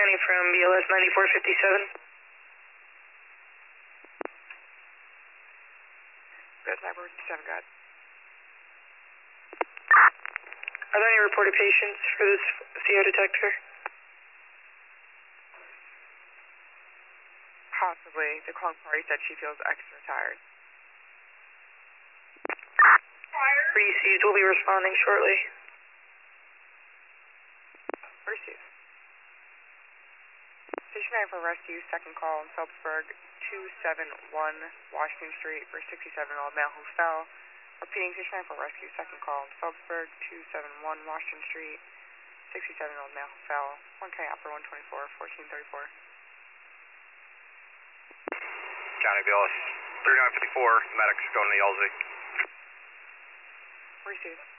County from BLS 9457. BLS 9457, got it. Are there any reported patients for this CO detector? Possibly. The calling party said she feels extra tired. Received. We'll be responding shortly. Received. Station 9 for rescue, second call in Phelpsburg, 271 Washington Street for 67-year-old male who fell. Repeating, station 9 for rescue, second call in Phelpsburg, 271 Washington Street, 67-year-old male who fell. 1 County Upper 124, 1434. County BLS 3954, medics going to Yelzy. Received.